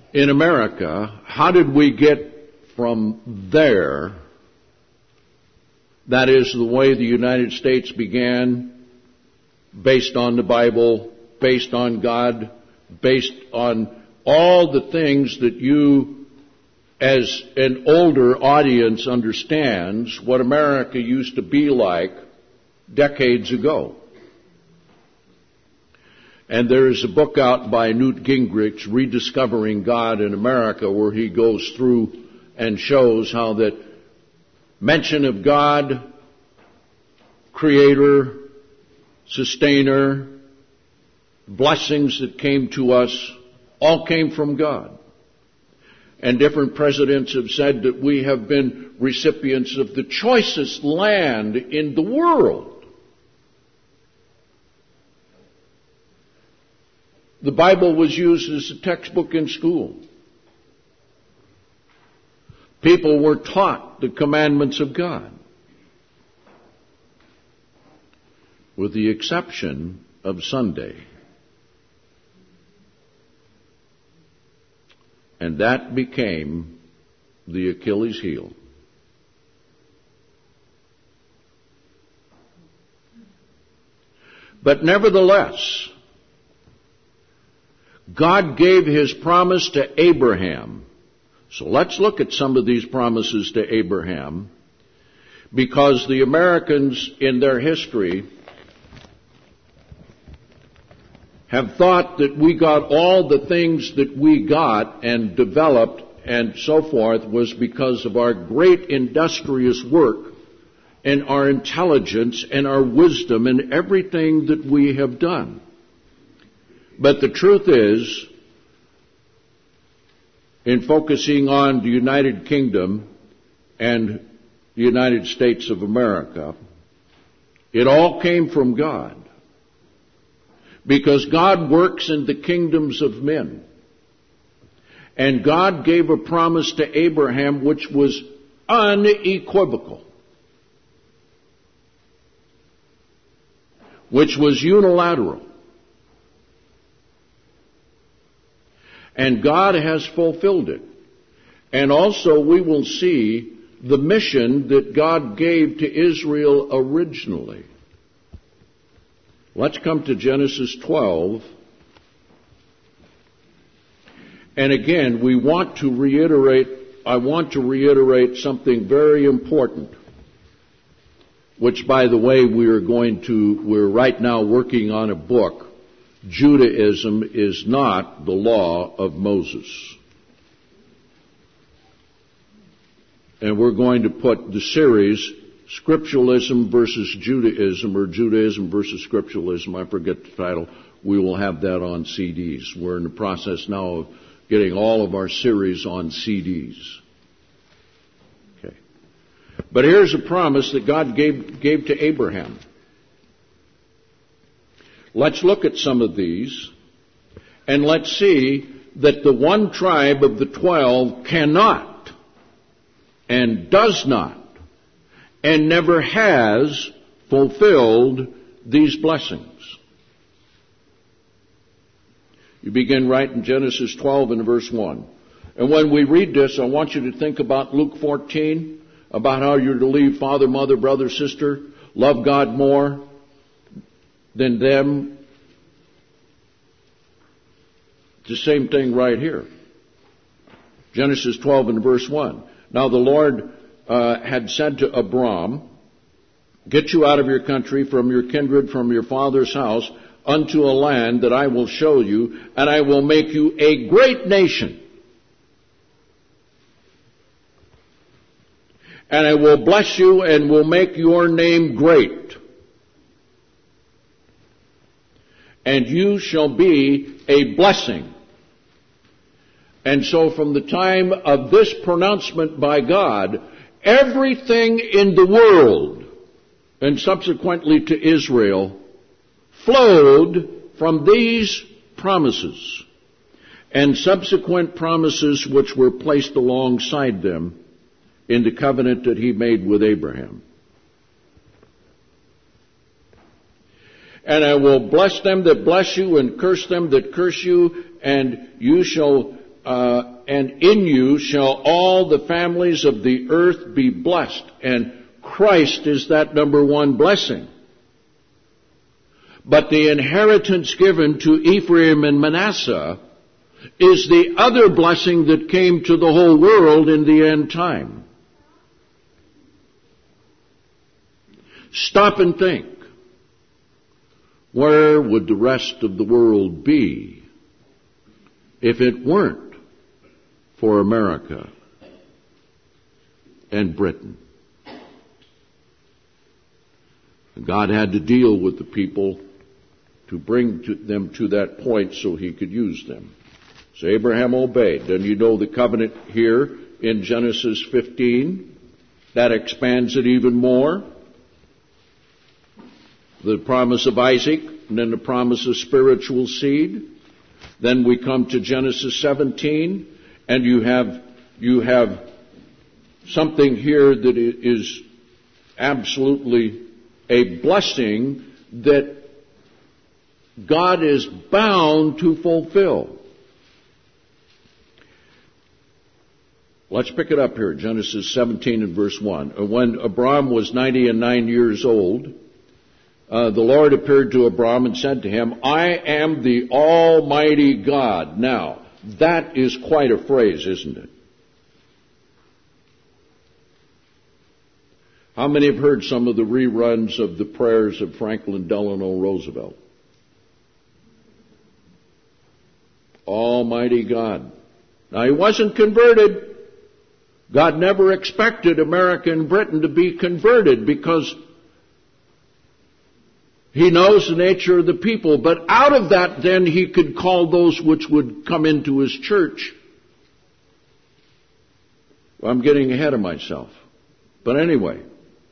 in America, how did we get from there, that is the way the United States began, based on the Bible, based on God, based on all the things that you, as an older audience, understands what America used to be like decades ago. And there is a book out by Newt Gingrich, Rediscovering God in America, where he goes through and shows how that mention of God, Creator, Sustainer, blessings that came to us, all came from God. And different presidents have said that we have been recipients of the choicest land in the world. The Bible was used as a textbook in school. People were taught the commandments of God, with the exception of Sunday. And that became the Achilles heel. But nevertheless, God gave His promise to Abraham. So let's look at some of these promises to Abraham, because the Americans in their history have thought that we got all the things that we got and developed and so forth was because of our great industrious work and our intelligence and our wisdom and everything that we have done. But the truth is, in focusing on the United Kingdom and the United States of America, it all came from God. Because God works in the kingdoms of men. And God gave a promise to Abraham which was unequivocal, which was unilateral. And God has fulfilled it. And also we will see the mission that God gave to Israel originally. Let's come to Genesis 12. And again, I want to reiterate something very important, which, by the way, we're right now working on a book. Judaism is not the law of Moses. And we're going to put the series Scripturalism versus Judaism, or Judaism versus Scripturalism, I forget the title. We will have that on CDs. We're in the process now of getting all of our series on CDs. Okay. But here's a promise that God gave to Abraham. Let's look at some of these, and let's see that the one tribe of the 12 cannot and does not and never has fulfilled these blessings. You begin right in Genesis 12 and verse 1. And when we read this, I want you to think about Luke 14, about how you're to leave father, mother, brother, sister, love God more than them. It's the same thing right here. Genesis 12 and verse 1. Now the Lord had said to Abram, get you out of your country, from your kindred, from your father's house, unto a land that I will show you, and I will make you a great nation. And I will bless you and will make your name great. And you shall be a blessing. And so from the time of this pronouncement by God, everything in the world, and subsequently to Israel, flowed from these promises and subsequent promises which were placed alongside them in the covenant that He made with Abraham. And I will bless them that bless you and curse them that curse you, and you shall and in you shall all the families of the earth be blessed. And Christ is that number one blessing. But the inheritance given to Ephraim and Manasseh is the other blessing that came to the whole world in the end time. Stop and think. Where would the rest of the world be if it weren't for America and Britain? God had to deal with the people to bring them to that point so he could use them. So Abraham obeyed. Then you know the covenant here in Genesis 15. That expands it even more. The promise of Isaac, and then the promise of spiritual seed. Then we come to Genesis 17, and you have something here that is absolutely a blessing that God is bound to fulfill. Let's pick it up here, Genesis 17 and verse 1. When Abram was 99 years old, the Lord appeared to Abram and said to him, I am the Almighty God. Now, that is quite a phrase, isn't it? How many have heard some of the reruns of the prayers of Franklin Delano Roosevelt? Almighty God. Now, he wasn't converted. God never expected America and Britain to be converted because he knows the nature of the people. But out of that, then, he could call those which would come into his church. Well, I'm getting ahead of myself. But anyway,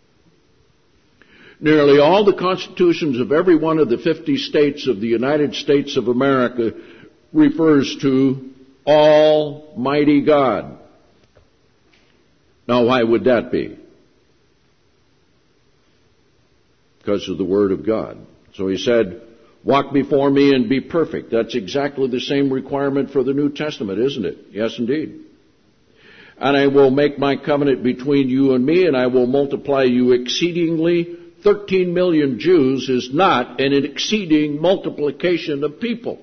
nearly all the constitutions of every one of the 50 states of the United States of America refers to Almighty God. Now, why would that be? Because of the Word of God. So he said, walk before me and be perfect. That's exactly the same requirement for the New Testament, isn't it? Yes, indeed. And I will make my covenant between you and me, and I will multiply you exceedingly. 13 million Jews is not an exceeding multiplication of people.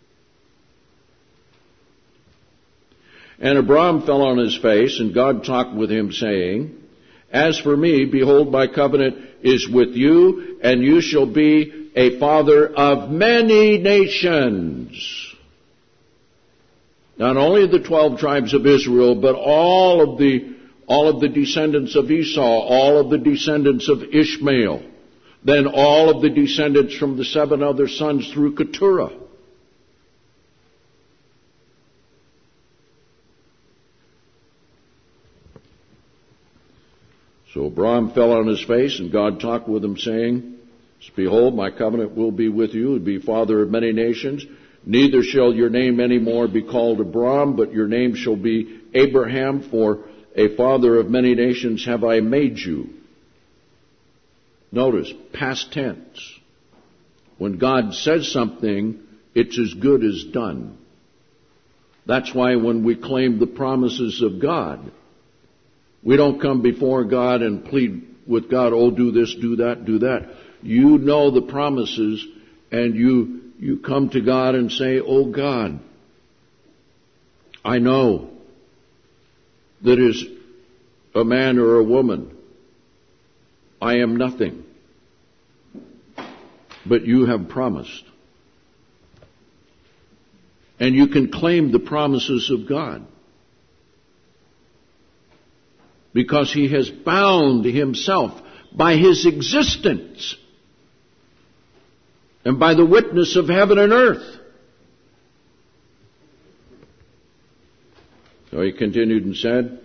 And Abram fell on his face, and God talked with him, saying, as for me, behold, my covenant is with you, and you shall be a father of many nations. Not only the 12 tribes of Israel, but all of the descendants of Esau, all of the descendants of Ishmael, then all of the descendants from the 7 other sons through Keturah. So Abram fell on his face, and God talked with him, saying, behold, my covenant will be with you, and be father of many nations. Neither shall your name any more be called Abram, but your name shall be Abraham, for a father of many nations have I made you. Notice, past tense. When God says something, it's as good as done. That's why when we claim the promises of God, we don't come before God and plead with God, oh, do this, do that, do that. You know the promises, and you come to God and say, oh God, I know that as a man or a woman, I am nothing, but you have promised. And you can claim the promises of God, because he has bound himself by his existence and by the witness of heaven and earth. So he continued and said,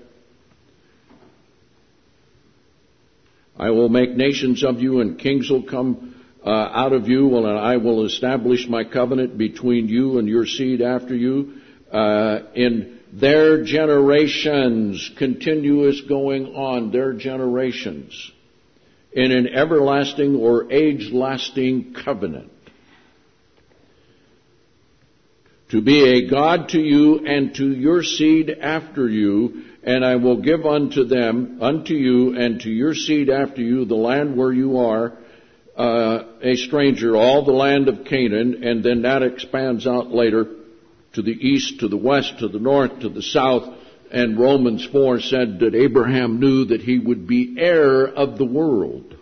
I will make nations of you, and kings will come out of you, and I will establish my covenant between you and your seed after you in their generations, continuous going on, their generations, in an everlasting or age-lasting covenant, to be a God to you and to your seed after you, and I will give unto you and to your seed after you, the land where you are a stranger, all the land of Canaan, and then that expands out later to the east, to the west, to the north, to the south, and Romans 4 said that Abraham knew that he would be heir of the world.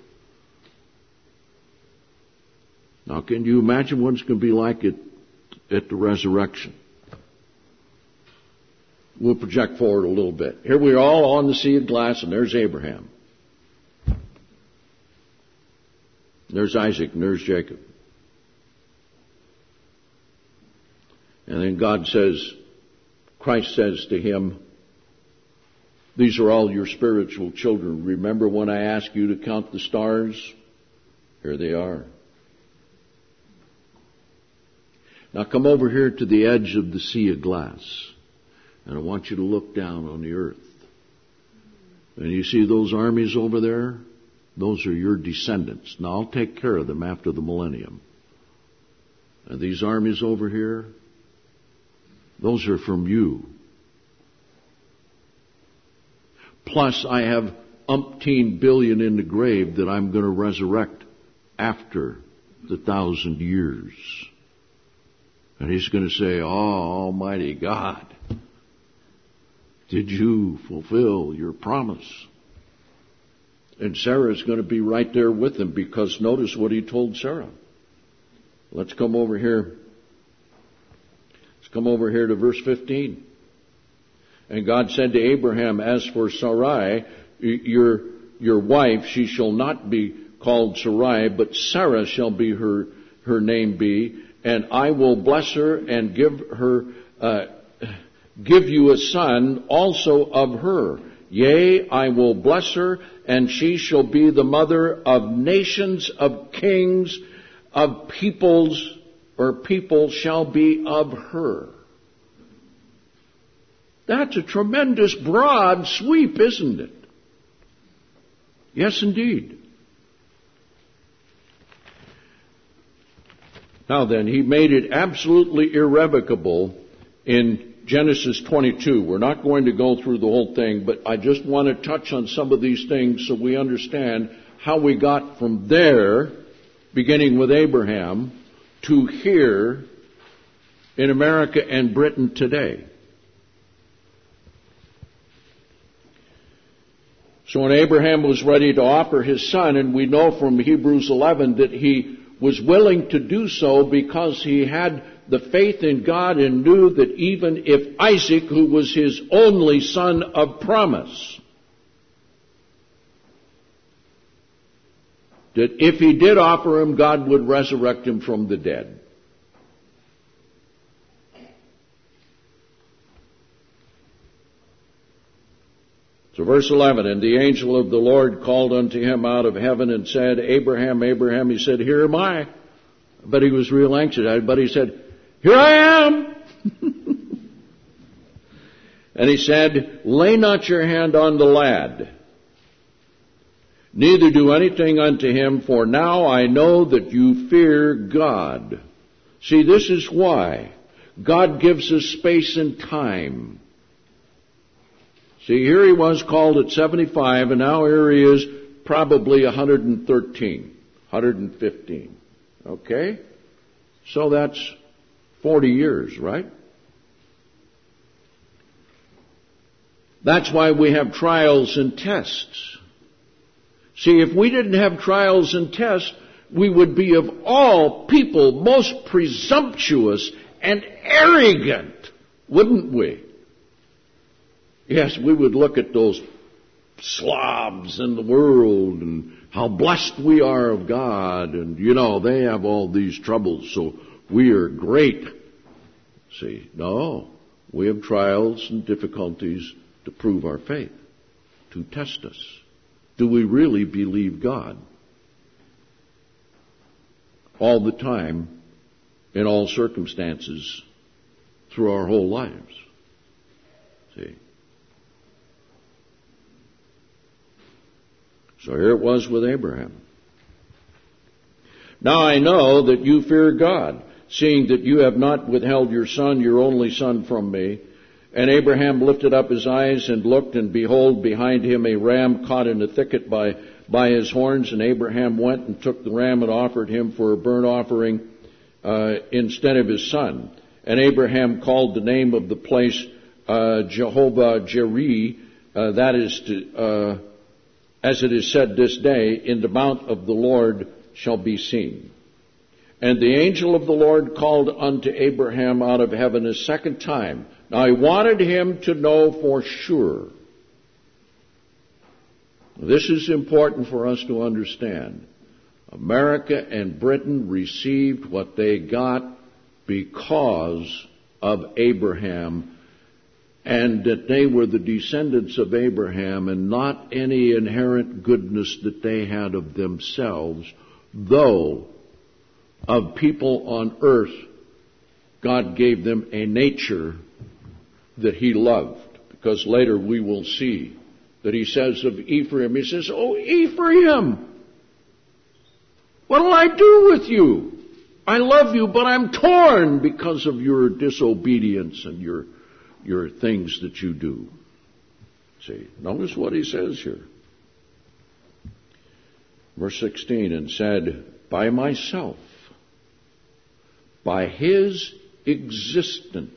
Now, can you imagine what it's going to be like at the resurrection? We'll project forward a little bit. Here we are all on the sea of glass, and there's Abraham. There's Isaac, and there's Jacob. And then Christ says to him, these are all your spiritual children. Remember when I asked you to count the stars? Here they are. Now come over here to the edge of the sea of glass. And I want you to look down on the earth. And you see those armies over there? Those are your descendants. Now I'll take care of them after the millennium. And these armies over here, those are from you. Plus I have umpteen billion in the grave that I'm going to resurrect after the 1,000 years. And he's going to say, oh, Almighty God, did you fulfill your promise? And Sarah's going to be right there with him, because notice what he told Sarah. Let's come over here. Let's come over here to verse 15. And God said to Abraham, as for Sarai, your wife, she shall not be called Sarai, but Sarah shall be her name be, and I will bless her and give you a son also of her. Yea, I will bless her, and she shall be the mother of nations, of kings, of peoples, or people shall be of her. That's a tremendous broad sweep, isn't it? Yes, indeed. Now then, he made it absolutely irrevocable in Genesis 22. We're not going to go through the whole thing, but I just want to touch on some of these things so we understand how we got from there, beginning with Abraham, to here in America and Britain today. So when Abraham was ready to offer his son, and we know from Hebrews 11 that he was willing to do so because he had the faith in God and knew that even if Isaac, who was his only son of promise, that if he did offer him, God would resurrect him from the dead. So verse 11, and the angel of the Lord called unto him out of heaven and said, Abraham, Abraham. He said, here am I. But he was real anxious. But he said, here I am. And he said, lay not your hand on the lad, neither do anything unto him, for now I know that you fear God. See, this is why God gives us space and time. See, here he was called at 75, and now here he is probably 113, 115. Okay? So that's 40 years, right? That's why we have trials and tests. See, if we didn't have trials and tests, we would be of all people most presumptuous and arrogant, wouldn't we? Yes, we would look at those slobs in the world and how blessed we are of God, and they have all these troubles, so we are great. See, no, we have trials and difficulties to prove our faith, to test us. Do we really believe God? All the time, in all circumstances, through our whole lives. See? So here it was with Abraham. Now I know that you fear God, seeing that you have not withheld your son, your only son, from me. And Abraham lifted up his eyes and looked, and behold, behind him a ram caught in a thicket by his horns. And Abraham went and took the ram and offered him for a burnt offering instead of his son. And Abraham called the name of the place Jehovah Jireh, that is as it is said this day, in the mount of the Lord shall be seen. And the angel of the Lord called unto Abraham out of heaven a second time. Now he wanted him to know for sure. This is important for us to understand. America and Britain received what they got because of Abraham, and that they were the descendants of Abraham and not any inherent goodness that they had of themselves, though of people on earth, God gave them a nature that he loved. Because later we will see that he says of Ephraim, he says, "Oh, Ephraim, what'll I do with you? I love you, but I'm torn because of your disobedience and your things that you do." See, notice what he says here. Verse 16, and said, by myself, by his existence,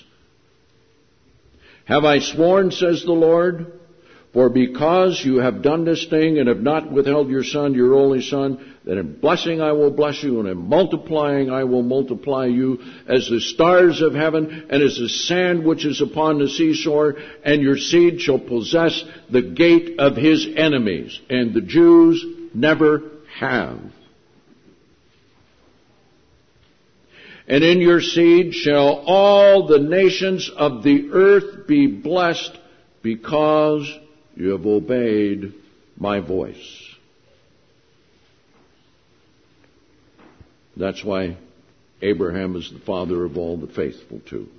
have I sworn, says the Lord, for because you have done this thing and have not withheld your son, your only son, that in blessing I will bless you, and in multiplying I will multiply you, as the stars of heaven, and as the sand which is upon the seashore, and your seed shall possess the gate of his enemies. And the Jews never have. And in your seed shall all the nations of the earth be blessed, because you have obeyed my voice. That's why Abraham is the father of all the faithful too.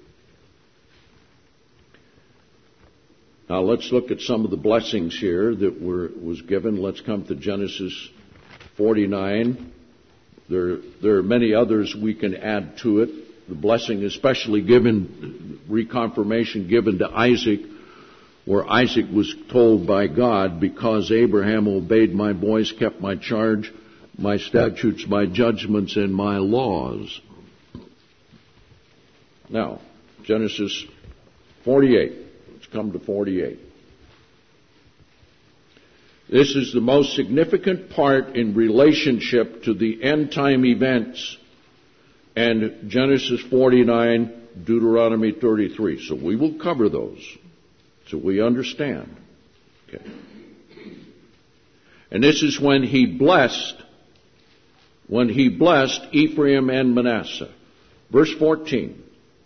Now let's look at some of the blessings here that was given. Let's come to Genesis 49. There are many others we can add to it. The blessing especially given, reconfirmation given to Isaac, where Isaac was told by God, because Abraham obeyed my voice, kept my charge, my statutes, my judgments, and my laws. Now, Genesis 48. Let's come to 48. This is the most significant part in relationship to the end-time events, and Genesis 49, Deuteronomy 33. So we will cover those, so we understand. Okay. And this is when he blessed Ephraim and Manasseh. Verse 14.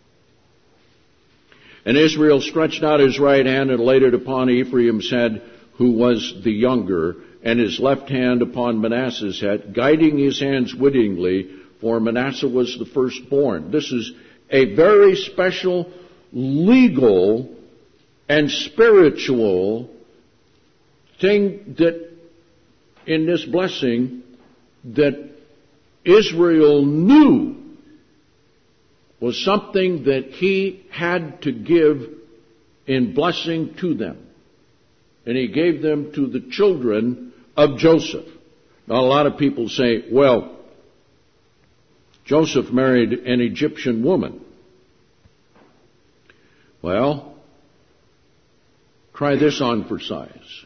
And Israel stretched out his right hand and laid it upon Ephraim's head, who was the younger, and his left hand upon Manasseh's head, guiding his hands wittingly, for Manasseh was the firstborn. This is a very special legal and spiritual thing that in this blessing that Israel knew was something that he had to give in blessing to them. And he gave them to the children of Joseph. Now a lot of people say, well, Joseph married an Egyptian woman. Well, try this on for size.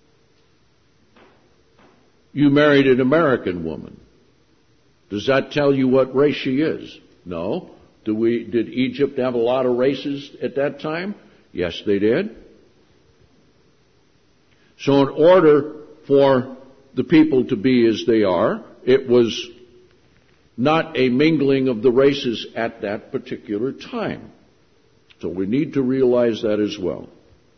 You married an American woman. Does that tell you what race she is? No. Did Egypt have a lot of races at that time? Yes, they did. So in order for the people to be as they are, it was not a mingling of the races at that particular time. So we need to realize that as well.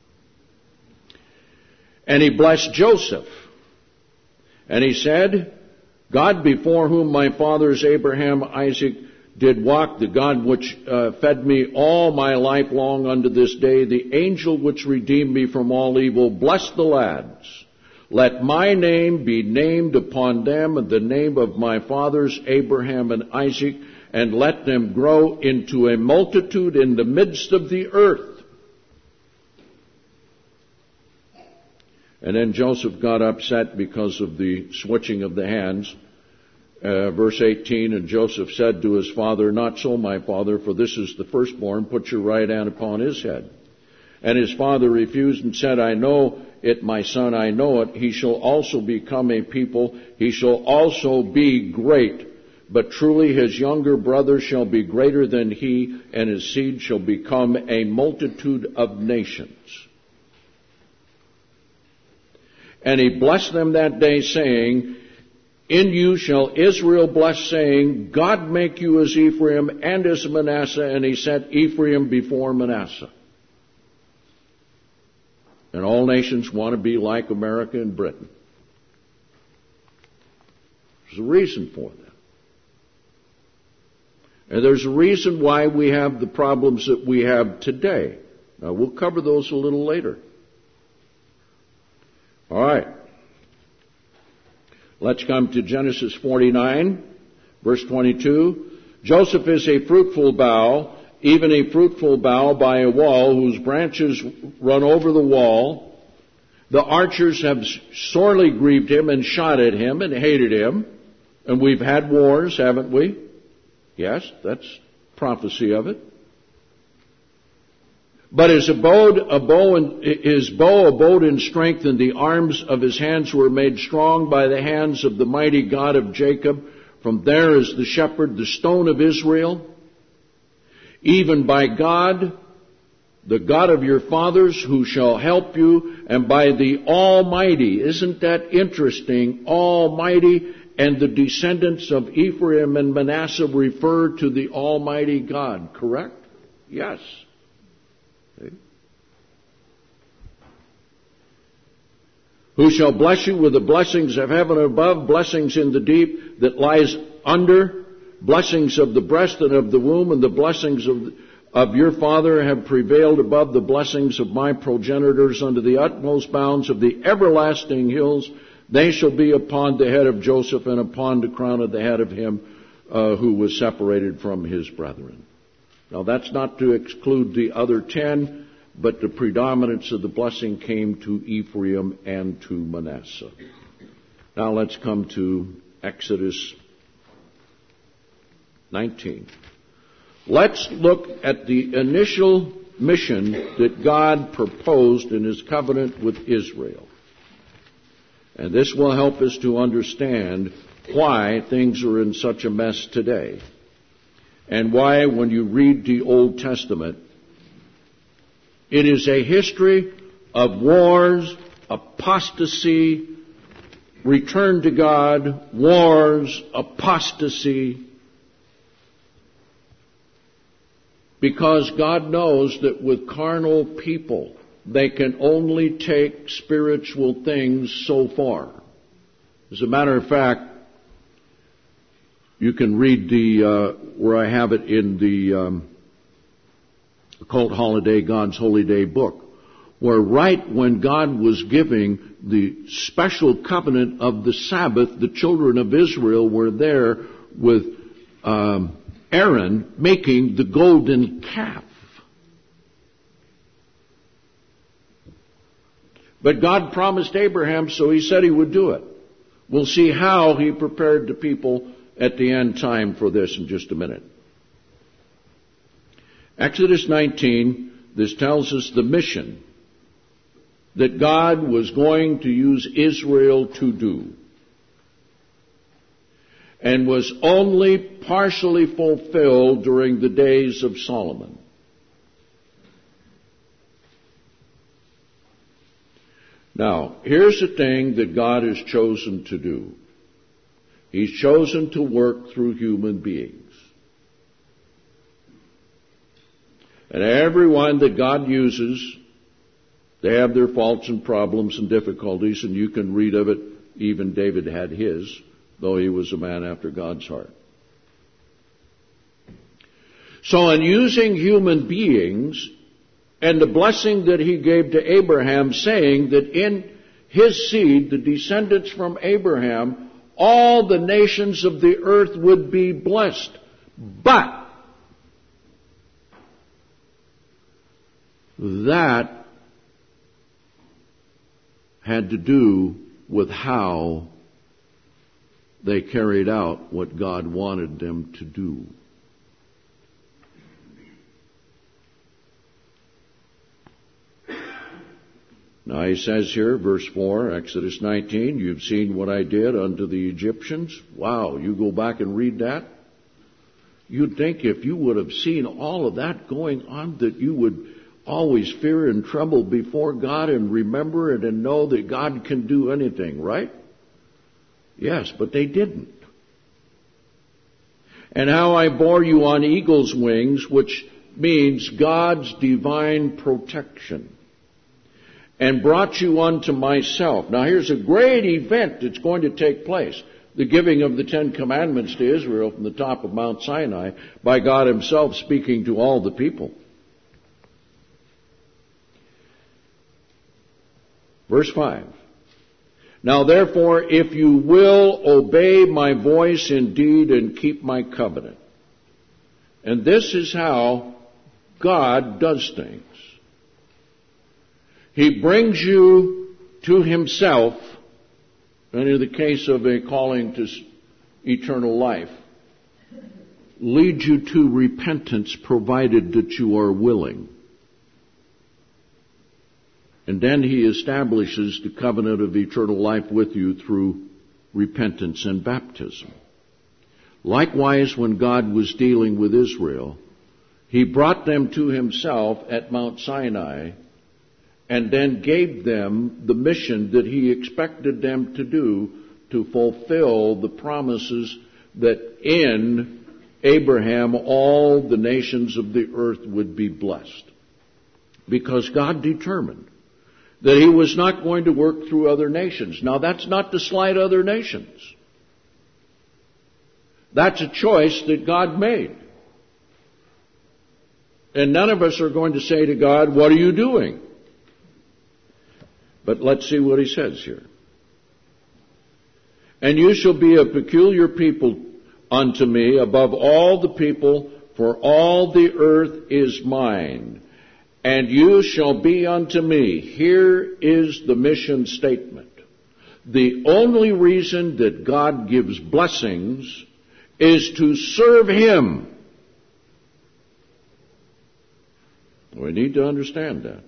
And he blessed Joseph. And he said, God before whom my fathers Abraham, Isaac did walk, the God which fed me all my life long unto this day, the angel which redeemed me from all evil, bless the lads. Let my name be named upon them, and the name of my fathers Abraham and Isaac, and let them grow into a multitude in the midst of the earth. And then Joseph got upset because of the switching of the hands. Verse 18, and Joseph said to his father, "Not so, my father, for this is the firstborn. Put your right hand upon his head." And his father refused and said, "I know it, my son, I know it. He shall also become a people. He shall also be great. But truly his younger brother shall be greater than he, and his seed shall become a multitude of nations." And he blessed them that day, saying, "In you shall Israel bless, saying, God make you as Ephraim and as Manasseh." And he set Ephraim before Manasseh. And all nations want to be like America and Britain. There's a reason for that. And there's a reason why we have the problems that we have today. Now, we'll cover those a little later. All right. Let's come to Genesis 49, verse 22. Joseph is a fruitful bough, even a fruitful bough by a wall, whose branches run over the wall. The archers have sorely grieved him and shot at him and hated him. And we've had wars, haven't we? Yes, that's prophecy of it. But his bow abode in strength, and the arms of his hands were made strong by the hands of the mighty God of Jacob. From there is the shepherd, the stone of Israel, even by God, the God of your fathers, who shall help you, and by the Almighty. Isn't that interesting? Almighty, and the descendants of Ephraim and Manasseh refer to the Almighty God, correct? Yes. Who shall bless you with the blessings of heaven above, blessings in the deep that lies under, blessings of the breast and of the womb, and the blessings of your father have prevailed above the blessings of my progenitors unto the utmost bounds of the everlasting hills. They shall be upon the head of Joseph, and upon the crown of the head of him who was separated from his brethren. Now, that's not to exclude the other 10, but the predominance of the blessing came to Ephraim and to Manasseh. Now let's come to Exodus 19. Let's look at the initial mission that God proposed in his covenant with Israel. And this will help us to understand why things are in such a mess today. And why, when you read the Old Testament, it is a history of wars, apostasy, return to God, wars, apostasy. Because God knows that with carnal people, they can only take spiritual things so far. As a matter of fact, you can read where I have it in the Occult Holiday, God's Holy Day book, where right when God was giving the special covenant of the Sabbath, the children of Israel were there with Aaron making the golden calf. But God promised Abraham, so he said he would do it. We'll see how he prepared the people at the end time for this in just a minute. Exodus 19, this tells us the mission that God was going to use Israel to do, and was only partially fulfilled during the days of Solomon. Now, here's the thing that God has chosen to do. He's chosen to work through human beings. And everyone that God uses, they have their faults and problems and difficulties, and you can read of it. Even David had his, though he was a man after God's heart. So in using human beings, and the blessing that he gave to Abraham, saying that in his seed, the descendants from Abraham, all the nations of the earth would be blessed. But that had to do with how they carried out what God wanted them to do. Now he says here, verse 4, Exodus 19, you've seen what I did unto the Egyptians. Wow, you go back and read that. You'd think if you would have seen all of that going on that you would always fear and tremble before God and remember it and know that God can do anything, right? Yes, but they didn't. And how I bore you on eagle's wings, which means God's divine protection, and brought you unto myself. Now here's a great event that's going to take place. The giving of the Ten Commandments to Israel from the top of Mount Sinai by God Himself speaking to all the people. Verse 5. Now therefore, if you will obey my voice indeed and keep my covenant. And this is how God does things. He brings you to Himself, and in the case of a calling to eternal life, leads you to repentance provided that you are willing. And then He establishes the covenant of eternal life with you through repentance and baptism. Likewise, when God was dealing with Israel, He brought them to Himself at Mount Sinai and then gave them the mission that He expected them to do to fulfill the promises that in Abraham all the nations of the earth would be blessed. Because God determined that He was not going to work through other nations. Now that's not to slight other nations. That's a choice that God made. And none of us are going to say to God, what are you doing? But let's see what He says here. And you shall be a peculiar people unto me above all the people, for all the earth is mine. And you shall be unto me. Here is the mission statement. The only reason that God gives blessings is to serve Him. We need to understand that.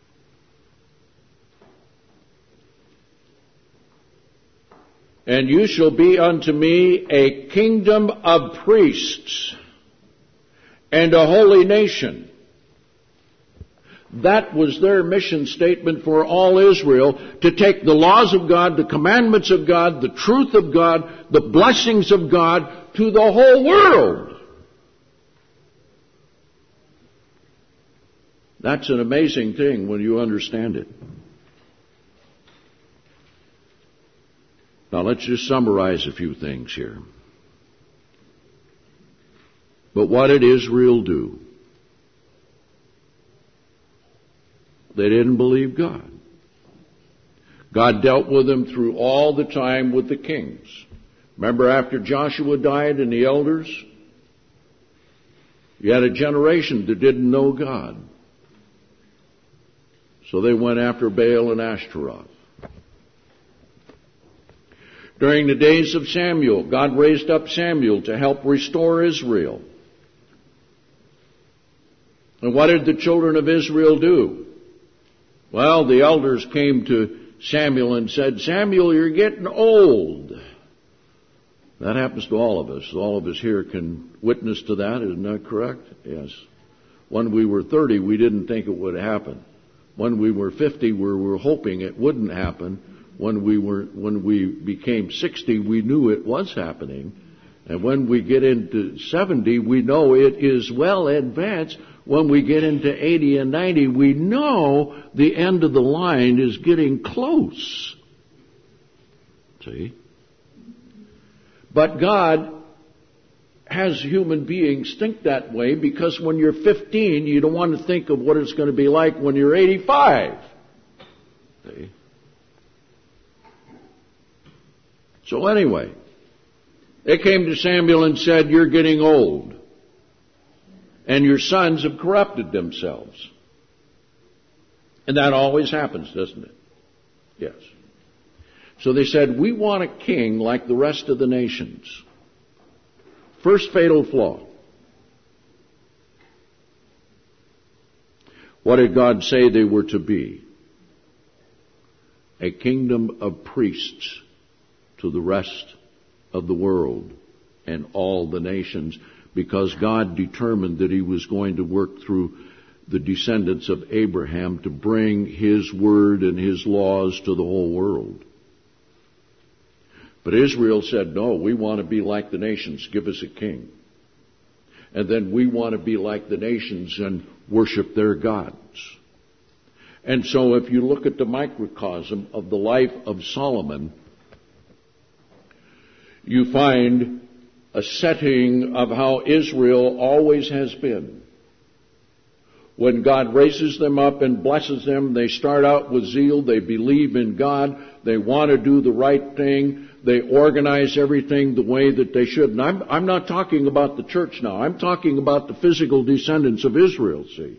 And you shall be unto me a kingdom of priests and a holy nation. That was their mission statement for all Israel, to take the laws of God, the commandments of God, the truth of God, the blessings of God to the whole world. That's an amazing thing when you understand it. Now let's just summarize a few things here. But what did Israel do? They didn't believe God. God dealt with them through all the time with the kings. Remember after Joshua died and the elders? You had a generation that didn't know God. So they went after Baal and Ashtaroth. During the days of Samuel, God raised up Samuel to help restore Israel. And what did the children of Israel do? Well, the elders came to Samuel and said, Samuel, you're getting old. That happens to all of us. All of us here can witness to that. Isn't that correct? Yes. When we were 30, we didn't think it would happen. When we were 50, we were hoping it wouldn't happen. When we became 60, we knew it was happening. And when we get into 70, we know it is well advanced. When we get into 80 and 90, we know the end of the line is getting close. See? But God has human beings think that way because when you're 15, you don't want to think of what it's going to be like when you're 85. See? So anyway, they came to Samuel and said, you're getting old. and your sons have corrupted themselves. And that always happens, doesn't it? Yes. So they said, we want a king like the rest of the nations. First fatal flaw. What did God say they were to be? A kingdom of priests to the rest of the world and all the nations, because God determined that He was going to work through the descendants of Abraham to bring His word and His laws to the whole world. But Israel said, no, we want to be like the nations. Give us a king. And then we want to be like the nations and worship their gods. And so if you look at the microcosm of the life of Solomon, you find a setting of how Israel always has been. When God raises them up and blesses them, they start out with zeal. They believe in God. They want to do the right thing. They organize everything the way that they should. And I'm not talking about the church now. I'm talking about the physical descendants of Israel, see.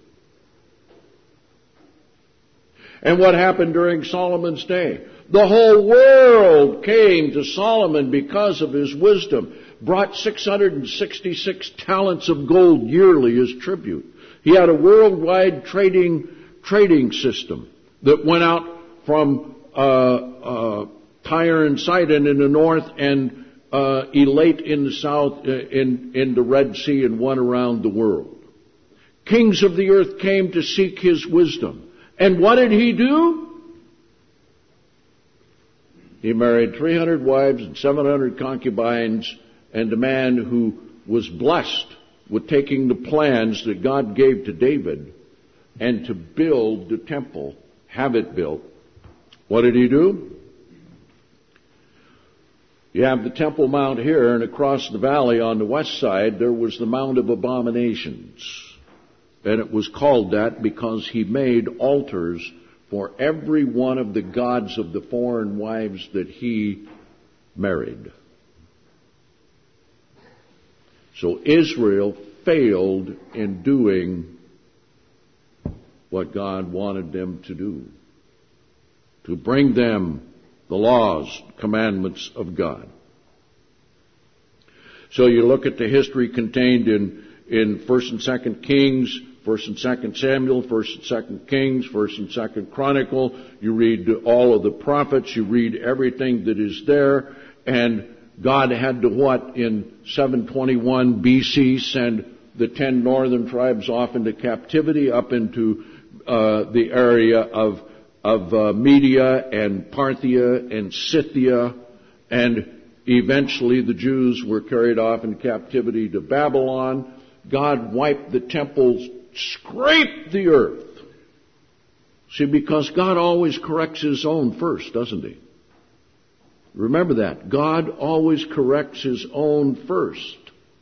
And what happened during Solomon's day? The whole world came to Solomon because of his wisdom. Brought 666 talents of gold yearly as tribute. He had a worldwide trading system that went out from Tyre and Sidon in the north and Elate in the south, in the Red Sea, and went around the world. Kings of the earth came to seek his wisdom. And what did he do? He married 300 wives and 700 concubines, and a man who was blessed with taking the plans that God gave to David and to build the temple, have it built. What did he do? You have the Temple Mount here, and across the valley on the west side, there was the Mount of Abominations. And it was called that because he made altars for every one of the gods of the foreign wives that he married. So Israel failed in doing what God wanted them to do, to bring them the laws, commandments of God. So you look at the history contained in 1st and 2nd Kings, 1st and 2nd Samuel, 1st and 2nd Kings, 1st and 2nd Chronicle. You read all of the prophets. You read everything that is there. And God had to what? In 721 BC send the 10 northern tribes off into captivity up into the area of Media and Parthia and Scythia, and eventually the Jews were carried off in captivity to Babylon. God wiped the temples, scraped the earth. See, because God always corrects His own first, doesn't He? Remember that. God always corrects His own first.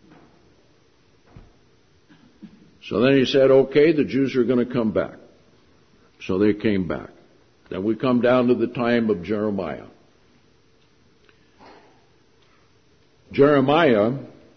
So then He said, okay, the Jews are going to come back. So they came back. Then we come down to the time of Jeremiah. Jeremiah,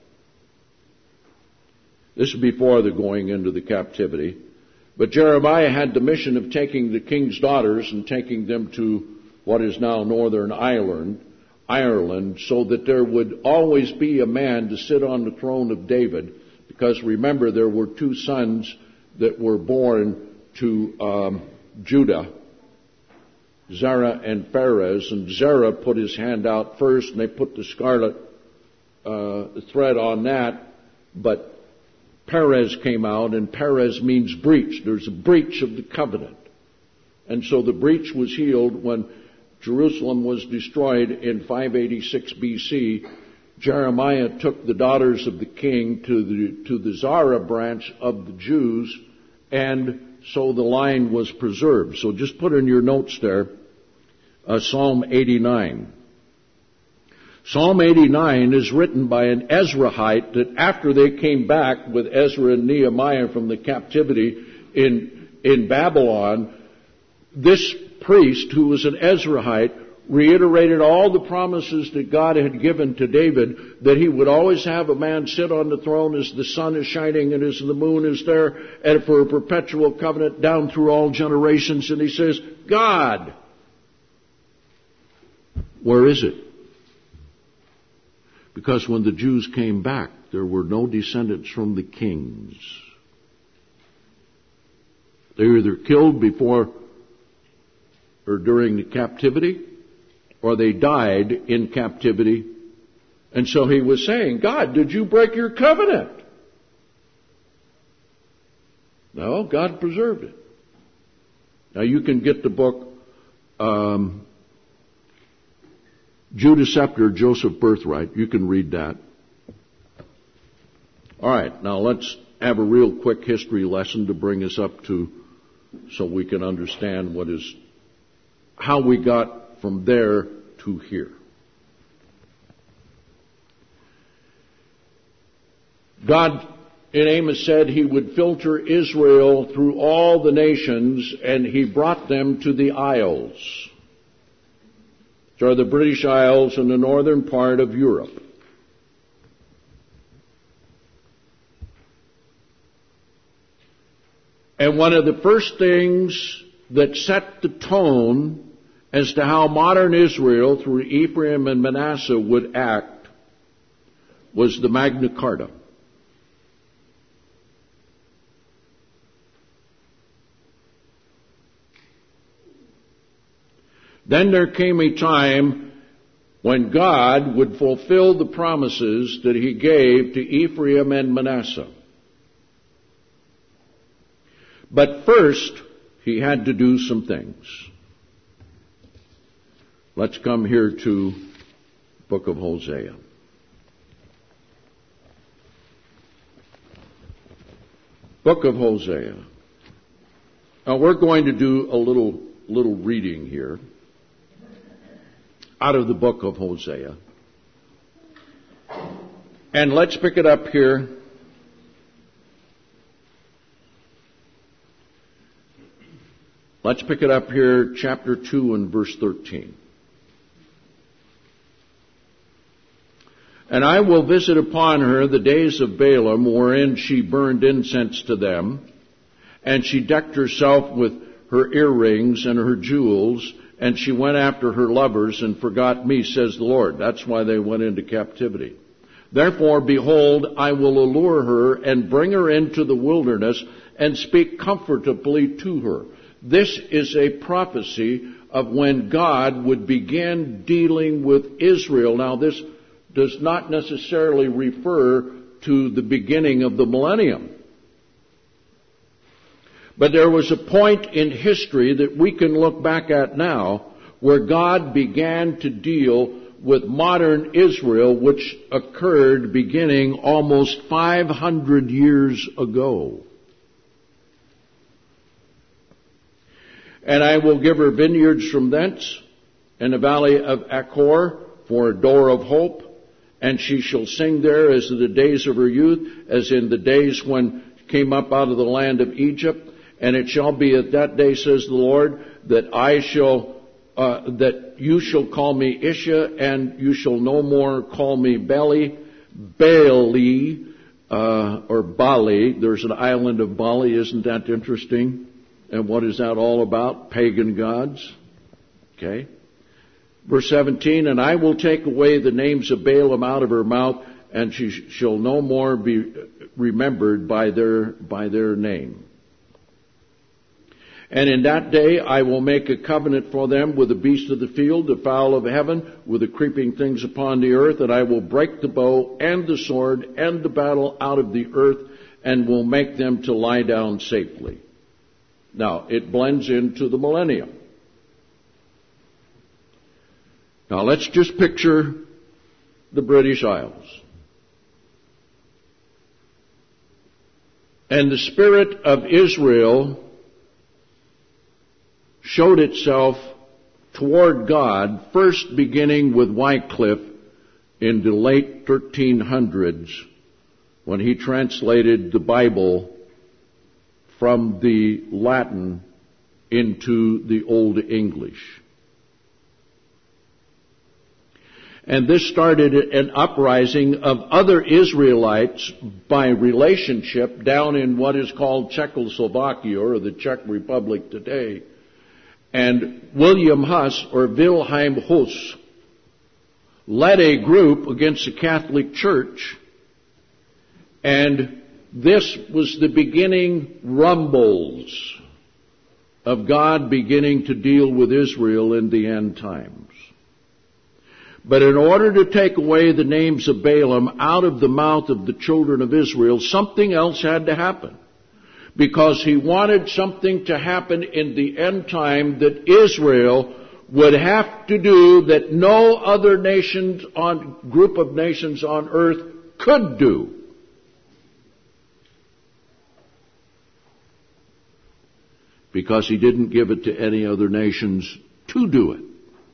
this is before the going into the captivity, but Jeremiah had the mission of taking the king's daughters and taking them to what is now Northern Ireland, so that there would always be a man to sit on the throne of David, because remember, there were two sons that were born to Judah, Zerah and Perez, and Zerah put his hand out first, and they put the scarlet thread on that, but Perez came out, and Perez means breach. There's a breach of the covenant. And so the breach was healed when Jerusalem was destroyed in 586 BC. Jeremiah took the daughters of the king to the Zara branch of the Jews, and so the line was preserved. So just put in your notes there, Psalm 89. Psalm 89 is written by an Ezrahite that after they came back with Ezra and Nehemiah from the captivity in Babylon, this priest, who was an Ezrahite, reiterated all the promises that God had given to David, that he would always have a man sit on the throne as the sun is shining and as the moon is there, and for a perpetual covenant down through all generations. And he says, God, where is it? Because when the Jews came back, there were no descendants from the kings. They were either killed before or during the captivity, or they died in captivity. And so he was saying, God, did you break your covenant? No, God preserved it. Now you can get the book Judas Scepter, Joseph Birthright. You can read that. All right, now let's have a real quick history lesson to bring us up to, so we can understand how we got from there to here. God in Amos said he would filter Israel through all the nations, and he brought them to the Isles, which are the British Isles in the northern part of Europe. And one of the first things that set the tone as to how modern Israel, through Ephraim and Manasseh, would act was the Magna Carta. Then there came a time when God would fulfill the promises that he gave to Ephraim and Manasseh. But first, he had to do some things. Let's come here to the book of Hosea. Book of Hosea. Now we're going to do a little reading here out of the book of Hosea. And let's pick it up here. Let's pick it up here, chapter 2 and verse 13. And I will visit upon her the days of Balaam, wherein she burned incense to them, and she decked herself with her earrings and her jewels, and she went after her lovers and forgot me, says the Lord. That's why they went into captivity. Therefore, behold, I will allure her and bring her into the wilderness and speak comfortably to her. This is a prophecy of when God would begin dealing with Israel. Now, this does not necessarily refer to the beginning of the millennium. But there was a point in history that we can look back at now where God began to deal with modern Israel, which occurred beginning almost 500 years ago. And I will give her vineyards from thence, and the valley of Achor for a door of hope, and she shall sing there as in the days of her youth, as in the days when she came up out of the land of Egypt. And it shall be at that day, says the Lord, that that you shall call me Isha, and you shall no more call me Baali, or Bali. There's an island of Bali, isn't that interesting? And what is that all about? Pagan gods. Okay. Verse 17, and I will take away the names of Balaam out of her mouth, and she shall no more be remembered by their name. And in that day I will make a covenant for them with the beast of the field, the fowl of heaven, with the creeping things upon the earth, and I will break the bow and the sword and the battle out of the earth, and will make them to lie down safely. Now, it blends into the millennium. Now, let's just picture the British Isles. And the spirit of Israel showed itself toward God, first beginning with Wycliffe in the late 1300s, when he translated the Bible from the Latin into the Old English. And this started an uprising of other Israelites by relationship down in what is called Czechoslovakia, or the Czech Republic today. And William Huss, or Wilhelm Huss, led a group against the Catholic Church. And this was the beginning rumbles of God beginning to deal with Israel in the end times. But in order to take away the names of Balaam out of the mouth of the children of Israel, something else had to happen. Because he wanted something to happen in the end time that Israel would have to do that no other group of nations on earth could do. Because he didn't give it to any other nations to do it.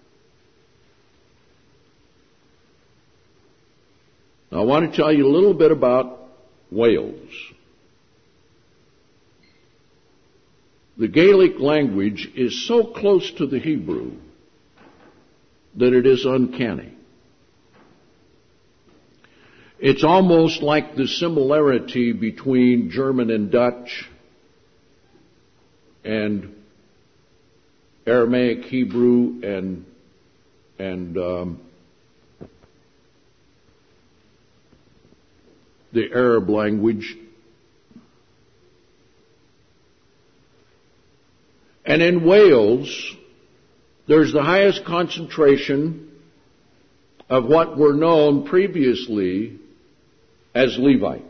Now, I want to tell you a little bit about Wales. The Gaelic language is so close to the Hebrew that it is uncanny. It's almost like the similarity between German and Dutch and Aramaic, Hebrew, and the Arab language. And in Wales, there's the highest concentration of what were known previously as Levites,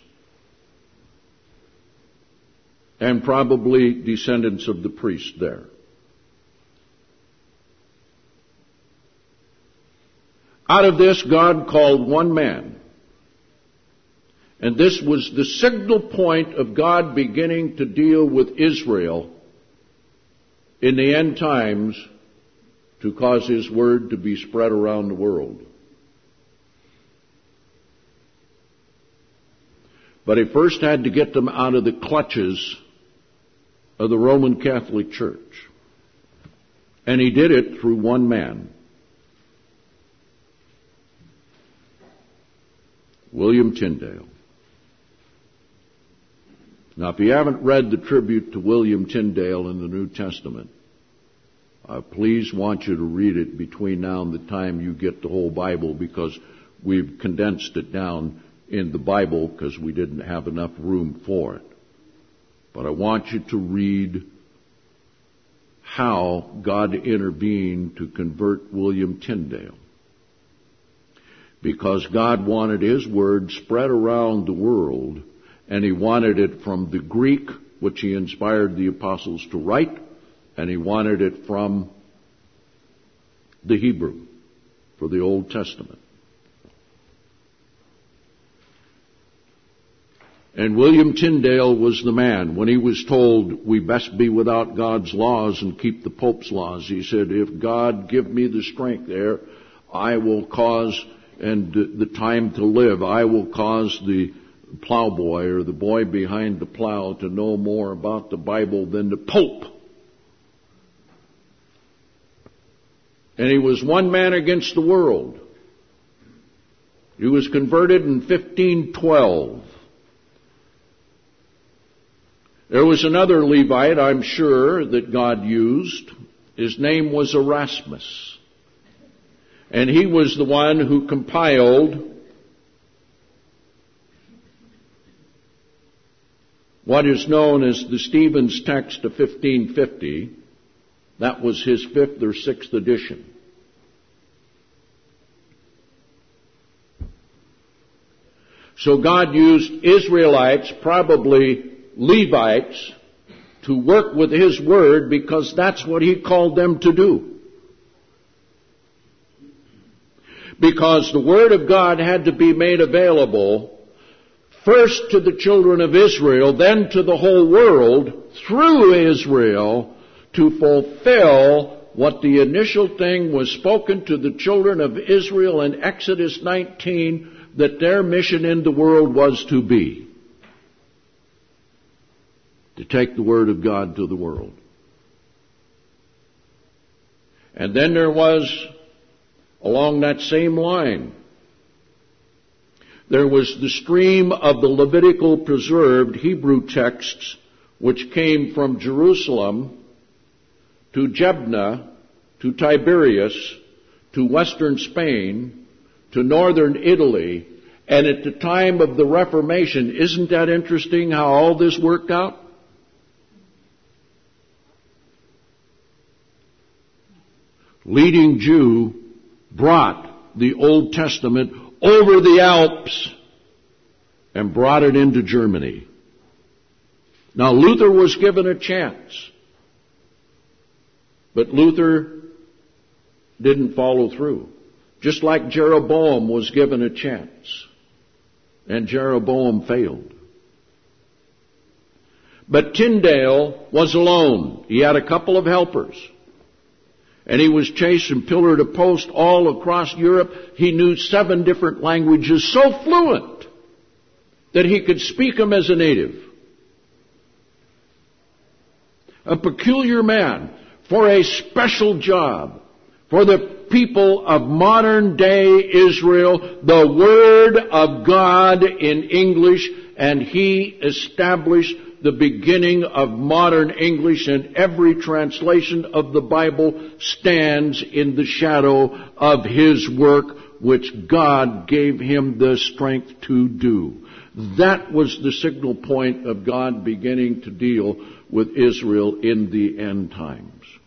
and probably descendants of the priests there. Out of this, God called one man. And this was the signal point of God beginning to deal with Israel in the end times to cause His word to be spread around the world. But He first had to get them out of the clutches of the Roman Catholic Church. And He did it through one man, William Tyndale. Now, if you haven't read the tribute to William Tyndale in the New Testament, I please want you to read it between now and the time you get the whole Bible, because we've condensed it down in the Bible because we didn't have enough room for it. But I want you to read how God intervened to convert William Tyndale. Because God wanted His word spread around the world, and He wanted it from the Greek, which He inspired the apostles to write, and He wanted it from the Hebrew for the Old Testament. And William Tyndale was the man. When he was told we best be without God's laws and keep the Pope's laws, he said, if God give me the strength there, I will cause, and the time to live, I will cause the plowboy or the boy behind the plow to know more about the Bible than the Pope. And he was one man against the world. He was converted in 1512. There was another Levite, I'm sure, that God used. His name was Erasmus. And he was the one who compiled what is known as the Stephen's Text of 1550. That was his 5th or 6th edition. So God used Israelites, probably Levites, to work with His word because that's what He called them to do. Because the word of God had to be made available first to the children of Israel, then to the whole world through Israel, to fulfill what the initial thing was spoken to the children of Israel in Exodus 19, that their mission in the world was to be. To take the word of God to the world. And then there was Along that same line, there was the stream of the Levitical preserved Hebrew texts which came from Jerusalem to Jebna, to Tiberias, to western Spain, to northern Italy, and at the time of the Reformation. Isn't that interesting how all this worked out? Leading Jew brought the Old Testament over the Alps and brought it into Germany. Now Luther was given a chance, but Luther didn't follow through. Just like Jeroboam was given a chance, and Jeroboam failed. But Tyndale was alone. He had a couple of helpers. And he was chasing pillar to post all across Europe. He knew 7 different languages so fluent that he could speak them as a native. A peculiar man for a special job. For the people of modern day Israel, the Word of God in English, and he established the beginning of modern English, and every translation of the Bible stands in the shadow of his work, which God gave him the strength to do. That was the signal point of God beginning to deal with Israel in the end times.